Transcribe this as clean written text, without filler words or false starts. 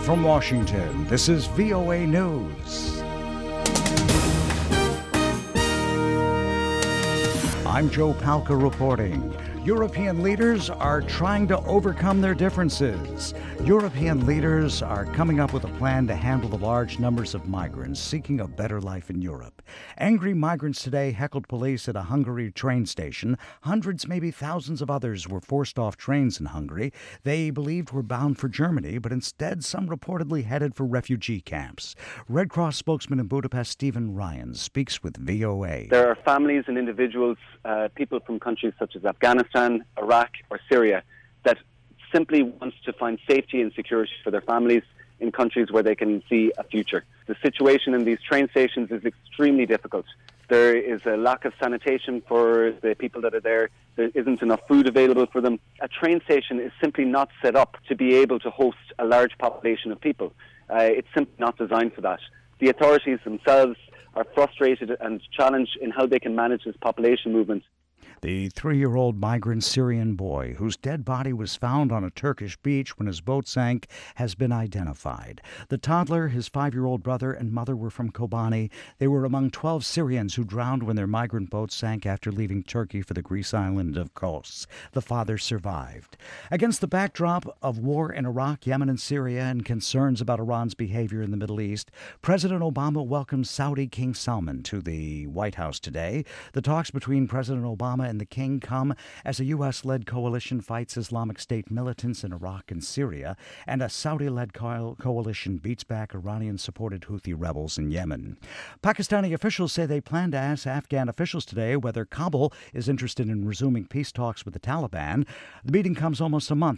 from Washington, this is VOA News. I'm Joe Palca reporting. European leaders are trying to overcome their differences. European leaders are coming up with a plan to handle the large numbers of migrants seeking a better life in Europe. Angry migrants today heckled police at a Hungary train station. Hundreds, maybe thousands of others were forced off trains in Hungary. They believed were bound for Germany, but instead some reportedly headed for refugee camps. Red Cross spokesman in Budapest, Stephen Ryan, speaks with VOA. There are families and individuals, people from countries such as Afghanistan, Iraq or Syria that simply want to find safety and security for their families in countries where they can see a future. The situation in these train stations is extremely difficult. There is a lack of sanitation for the people that are there. There isn't enough food available for them. A train station is simply not set up to be able to host a large population of people. It's simply not designed for that. The authorities themselves are frustrated and challenged in how they can manage this population movement. The 3-year-old migrant Syrian boy, whose dead body was found on a Turkish beach when his boat sank, has been identified. The toddler, his 5-year-old brother, and mother were from Kobani. They were among 12 Syrians who drowned when their migrant boat sank after leaving Turkey for the Greece island of Kos. The father survived. Against the backdrop of war in Iraq, Yemen, and Syria, and concerns about Iran's behavior in the Middle East, President Obama welcomed Saudi King Salman to the White House today. The talks between President Obama and the king come as a U.S.-led coalition fights Islamic State militants in Iraq and Syria, and a Saudi-led coalition beats back Iranian-supported Houthi rebels in Yemen. Pakistani officials say they plan to ask Afghan officials today whether Kabul is interested in resuming peace talks with the Taliban. The meeting comes almost a month